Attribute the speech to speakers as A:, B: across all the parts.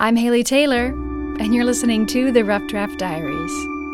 A: I'm Haley Taylor, and you're listening to the Rough Draft Diaries.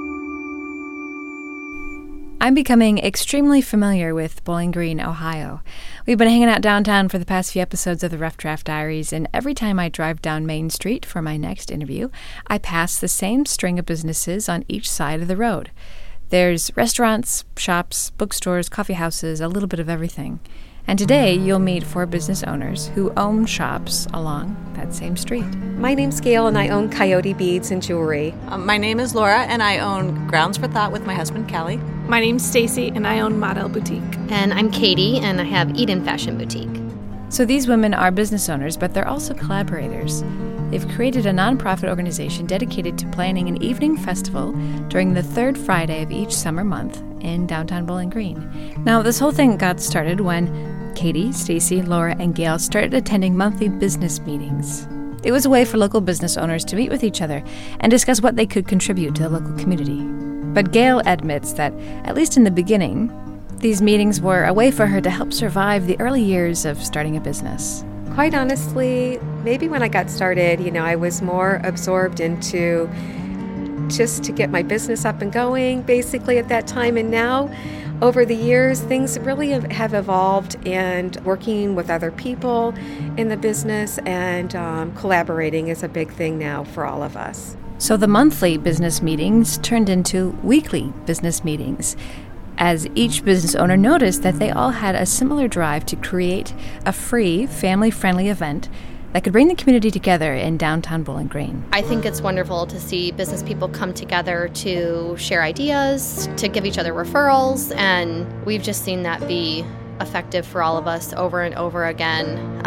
A: I'm becoming extremely familiar with Bowling Green, Ohio. We've been hanging out downtown for the past few episodes of the Rough Draft Diaries, and every time I drive down Main Street for my next interview, I pass the same string of businesses on each side of the road. There's restaurants, shops, bookstores, coffee houses, a little bit of everything. And today, you'll meet 4 business owners who own shops along that same street.
B: My name's Gail, and I own Coyote Beads and Jewelry.
C: My name is Laura, and I own Grounds for Thought with my husband, Kelly.
D: My name's Stacy, and I own Model Boutique.
E: And I'm Katie, and I have Eden Fashion Boutique.
A: So these women are business owners, but they're also collaborators. They've created a nonprofit organization dedicated to planning an evening festival during the third Friday of each summer month in downtown Bowling Green. Now, this whole thing got started when Katie, Stacy, Laura, and Gail started attending monthly business meetings. It was a way for local business owners to meet with each other and discuss what they could contribute to the local community. But Gail admits that, at least in the beginning, these meetings were a way for her to help survive the early years of starting a business.
B: Quite honestly, maybe when I got started, I was more absorbed into just to get my business up and going, basically, at that time. And now, over the years, things really have evolved, and working with other people in the business and collaborating is a big thing now for all of us.
A: So the monthly business meetings turned into weekly business meetings, as each business owner noticed that they all had a similar drive to create a free, family-friendly event that could bring the community together in downtown Bowling Green.
E: I think it's wonderful to see business people come together to share ideas, to give each other referrals, and we've just seen that be effective for all of us over and over again.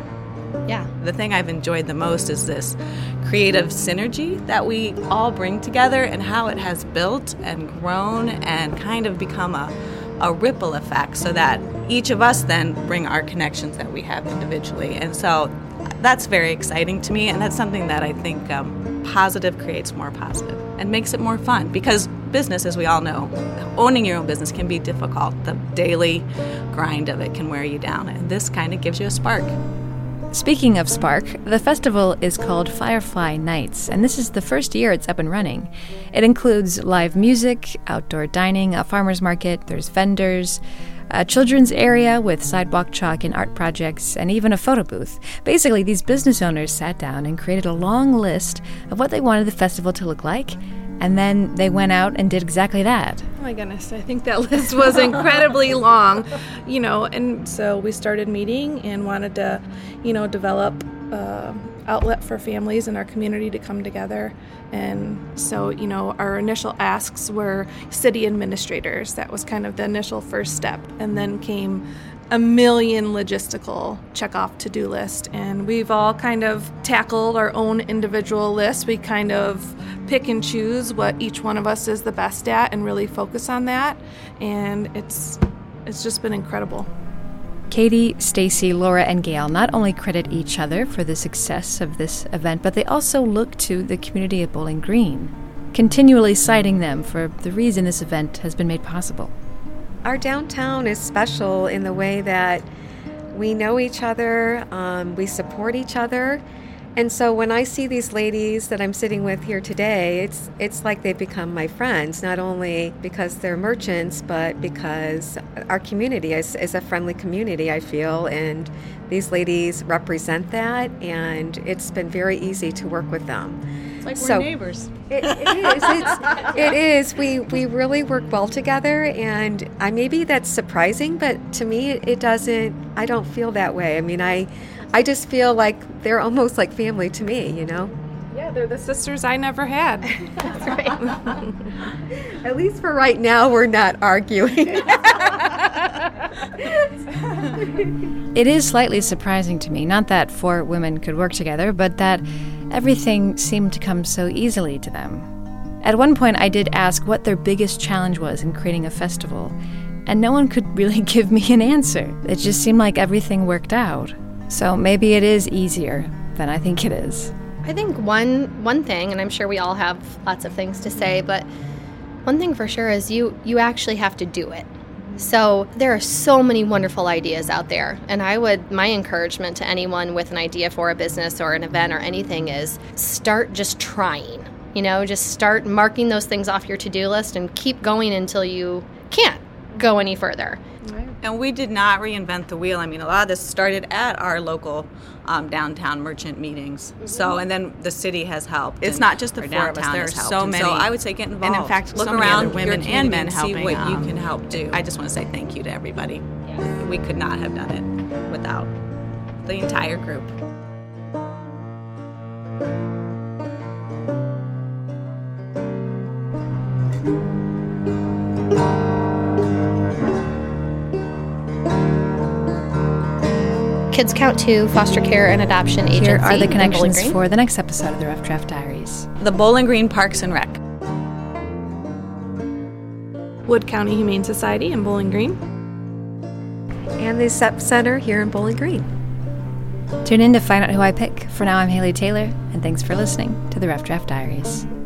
C: The thing I've enjoyed the most is this creative synergy that we all bring together and how it has built and grown and kind of become a ripple effect, so that each of us then bring our connections that we have individually. And so that's very exciting to me, and that's something that I think positive creates more positive and makes it more fun, because business, as we all know, owning your own business can be difficult. The daily grind of it can wear you down, and this kind of gives you a spark.
A: Speaking of spark, the festival is called Firefly Nights, and this is the first year it's up and running. It includes live music, outdoor dining, a farmer's market, there's vendors, a children's area with sidewalk chalk and art projects, and even a photo booth. Basically, these business owners sat down and created a long list of what they wanted the festival to look like, and then they went out and did exactly that.
D: Oh my goodness, I think that list was incredibly long, and so we started meeting and wanted to, develop outlet for families in our community to come together. And so, our initial asks were city administrators. That was kind of the initial first step. And then came a million logistical check-off to-do list. And we've all kind of tackled our own individual lists. We kind of pick and choose what each one of us is the best at and really focus on that. And it's just been incredible.
A: Katie, Stacy, Laura, and Gail not only credit each other for the success of this event, but they also look to the community of Bowling Green, continually citing them for the reason this event has been made possible.
B: Our downtown is special in the way that we know each other, we support each other. And so when I see these ladies that I'm sitting with here today, it's like they've become my friends, not only because they're merchants, but because our community is a friendly community, I feel, and these ladies represent that, and it's been very easy to work with them.
C: It's like we're neighbors.
B: It is. It is. We really work well together, and maybe that's surprising, but to me, it doesn't. I don't feel that way. I mean, I just feel like they're almost like family to me,
D: Yeah, they're the sisters I never had.
E: That's right.
B: At least for right now, we're not arguing.
A: It is slightly surprising to me, not that 4 women could work together, but that everything seemed to come so easily to them. At one point, I did ask what their biggest challenge was in creating a festival, and no one could really give me an answer. It just seemed like everything worked out. So maybe it is easier than I think it is.
E: I think one thing, and I'm sure we all have lots of things to say, but one thing for sure is you actually have to do it. So there are so many wonderful ideas out there. And my encouragement to anyone with an idea for a business or an event or anything is start just trying. Just start marking those things off your to-do list and keep going until you can't go any further.
C: Right. And we did not reinvent the wheel. I mean, a lot of this started at our local downtown merchant meetings. Mm-hmm. So, and then the city has helped. It's not just the four of us. There are so many. So I would say get involved.
F: And in fact,
C: look
F: so
C: around
F: women and men helping.
C: See what you can help do. I just want to say thank you to everybody. Yes. We could not have done it without the entire group.
E: Kids Count 2 foster care and adoption agency.
A: Here are the connections for the next episode of the Rough Draft Diaries.
C: The Bowling Green Parks and Rec.
D: Wood County Humane Society in Bowling Green.
B: And the SEP Center here in Bowling Green.
A: Tune in to find out who I pick. For now, I'm Haley Taylor, and thanks for listening to the Rough Draft Diaries.